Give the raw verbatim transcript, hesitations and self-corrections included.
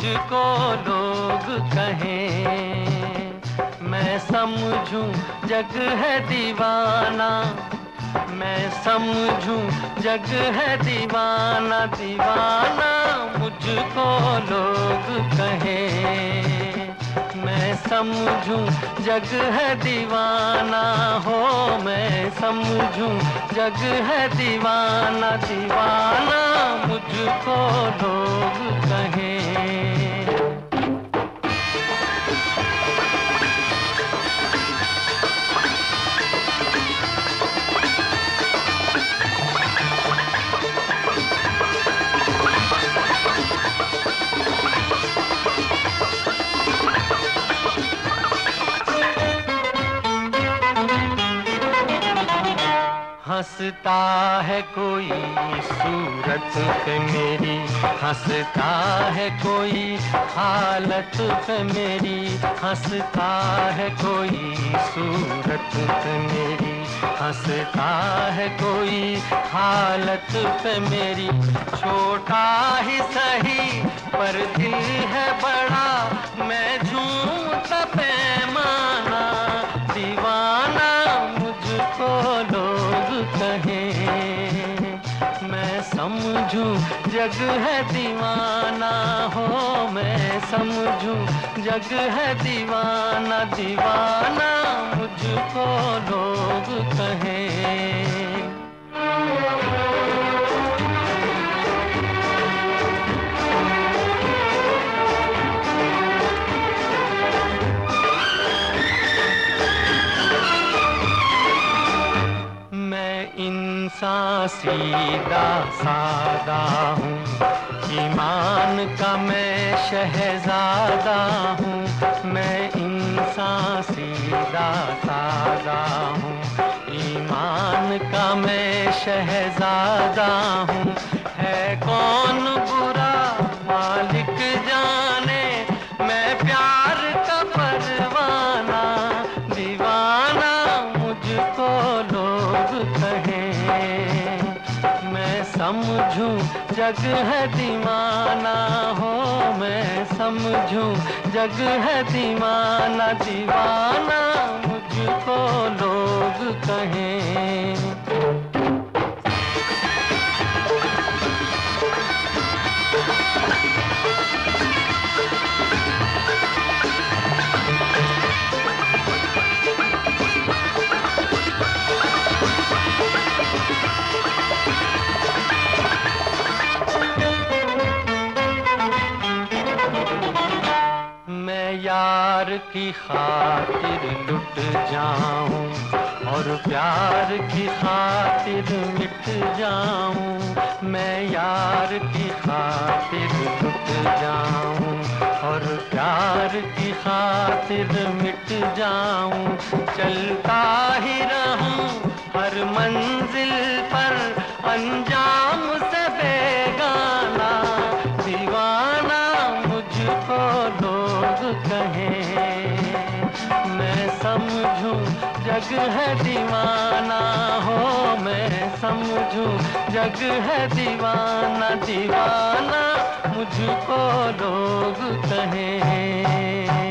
मुझको लोग कहें, मैं समझूं जग है दीवाना, मैं समझूं जग है दीवाना, दीवाना मुझको लोग कहें, मैं समझूं जग है दीवाना हो, मैं समझूं जग है दीवाना, दीवाना मुझको लोग कहें। हंसता है कोई सूरत पे मेरी, हंसता है कोई हालत पे मेरी, हंसता है कोई सूरत पे मेरी, हंसता है कोई हालत पे मेरी, छोटा ही सही पर दिल है बड़ा, मैं झूमता पैमाना, दीवाना मुझको लोग कहें, मैं समझूं जग है दीवाना हो, मैं समझूं जग है दीवाना, दीवाना मुझको लोग कहें। इंसान सीधा सादा हूँ, ईमान का मैं शहजादा हूँ, मैं इंसान सीधा सादा हूँ, ईमान का मैं शहजादा हूँ, है कौन बुरा मालिक जाने, मैं प्यार का परवाना, दीवाना मुझको लोग कहें, मैं समझूं जग है दीवाना हो, मैं समझूं जग है दीवाना, दीवाना मुझको लोग कहें। यार की खातिर लुट जाऊं और प्यार की खातिर मिट जाऊं, मैं यार की खातिर लुट जाऊं और प्यार की खातिर मिट जाऊं, चलता ही रहूं हर मंजिल पर अंजाम से बेगाना, दीवाना मुझको लोग कहें, मैं समझूं जग है दीवाना हो, मैं समझूं जग है दीवाना, दीवाना मुझको लोग कहें।